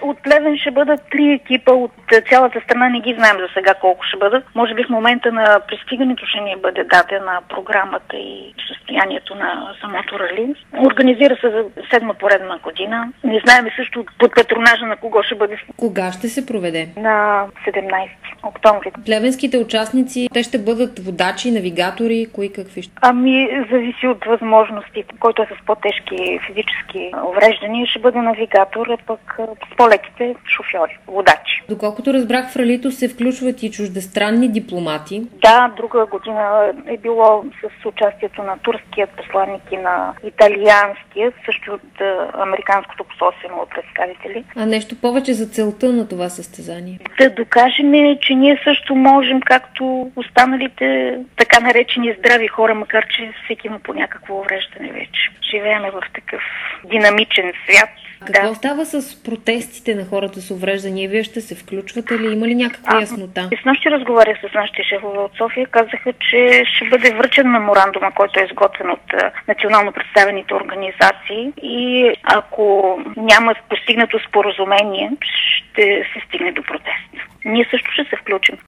От Плевен ще бъдат 3 екипа от цялата страна, не ги знаем за сега колко ще бъдат. Може би в момента на пристигането ще ни бъде дадена програмата и състоянието на самото рали. Организира се за 7-ма поредна година. Не знаем също под патронажа на кого ще бъде. Кога ще се проведе? На 17 октомври. Плевенските участници, те ще бъдат водачи, навигатори, кои какви ще? Зависи от възможностите. Който е с по-тежки физически увреждания, ще бъде навигатор, а пък с по-леките шофьори, водачи. Доколкото разбрах, в ралито се включват и чуждестранни дипломати. Да, друга година е било с участието на турският посланник и на италианският, също от американското посолство имало представители. А нещо повече за целта на това състезание? Да докажем, че ние също можем, както останалите така наречени здрави хора, макар че всеки има по някакво увреждане вече. Живееме в такъв динамичен свят. Какво става с протестите на хората с увреждания? Вие ще се включвате ли? Има ли някаква яснота? Снощи разговарях с нашите шефове от София. Казаха, че ще бъде връчен меморандума, който е изготвен от национално представените организации и ако няма постигнато споразумение, ще се стигне до протест. Ние също ще се включим.